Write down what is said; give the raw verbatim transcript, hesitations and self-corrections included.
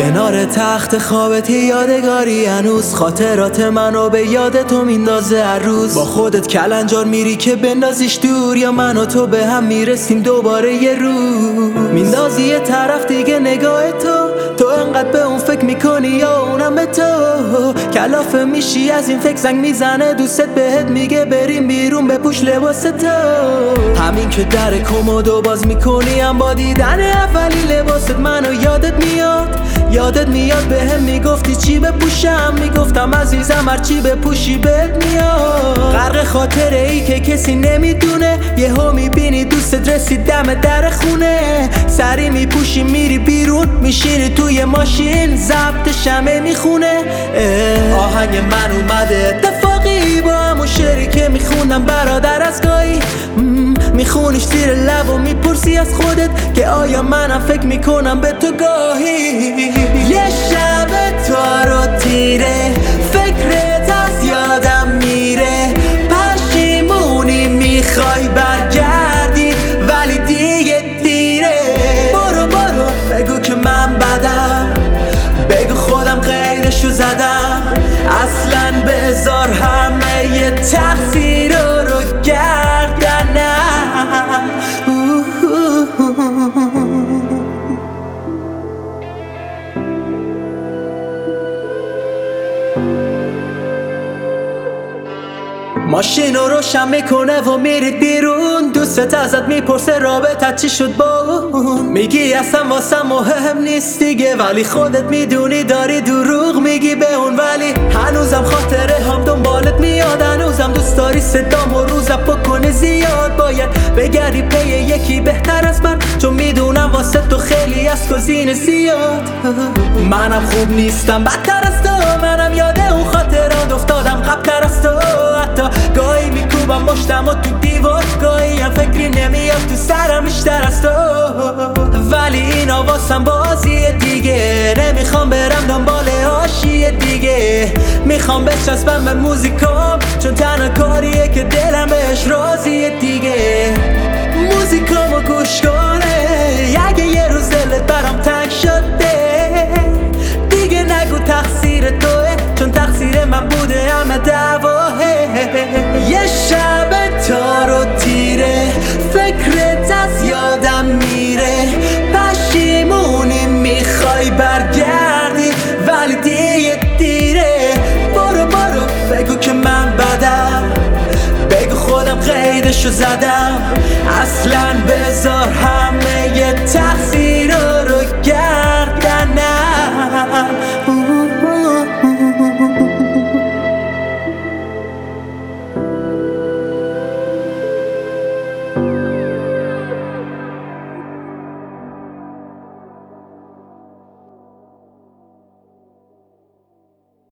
کنار تخت خوابت یادگاری هنوز خاطرات منو به یاد تو میندازه هر روز. با خودت کلنجار میری که بندازیش دور، یا من و تو به هم میرسیم دوباره یه روز. میندازی یه طرف دیگه نگاه تو، تو انقدر به اون فکر میکنی یا اونم به تو. کلافه میشی از این فکر، زنگ میزنه دوستت بهت میگه بریم بیرون بپوش لباس تو. همین که در کمدو باز میکنی هم با دیدن اولی لباست منو یادت میاد. یادت میاد به هم میگفتی چی بپوشم، میگفتم عزیزم هر چی بپوشی بهت میاد. غرق خاطره ای که کسی نمیدونه، یهو میبینی دوستت رسید دم در خونه. سری میپوشی میری بیرون، میشینی توی ماشین ضبط شمه میخونه. آهنگ من اومده اتفاقی با همون شعری که میخوندم برادر از گاهی. میخونیش زیر لب و میپرسی از خودت که آیا منم فکر میکنم به تو گاهی. یه شب تارو تیره فکرت از یادم میره، پشیمونی میخوای برگردی ولی دیگه دیره. برو برو بگو که من بدم، بگو خودم غیرشو زدم. اصلا بذار همه یه تقصیر رو گردنم. ماشین رو روشن میکنه و میرید بیرون، دوستت ازت میپرسه رابطت چی شد با اون. میگی اصلا واسه مهم نیست دیگه، ولی خودت میدونی داری دروغ میگی به اون. ولی هنوزم خاطره هم دنبالت میاد، هنوزم دوست داری صدام و روزم بکنی زیاد. باید بگردی پی یکی بهتر از من، چون میدونم واسه تو خیلی از گزینه زیاد. منم خوب نیستم بدتر از تو، منم یاده اون خاطرات افتادم قبل‌تر از تو. حتی گاهی میکوبم مشتم و تو دیوار، گاهی هم فکری نمیاد تو سرم بیشتر از تو. ولی اینا واسم بازی دیگه، نمیخوام برم دنبال حاشیه دیگه. میخوام بچسبم به موزیکام، چون تنها کاریه که دلم بهش راضیه دیگه. موزیکامو گوش کنه اگه یه روز دلت برام تنگ شده، دیگه نگو تقصیر توه، چون تقصیر من بوده همه دعواه. یه شب تارو تیره فکرت از یادم میره، پشیمونی میخوای برگردی ولی دیگه دیره. برو برو بگو که من بدم، بگو خودم قیدشو زدم. اصلا بذار هم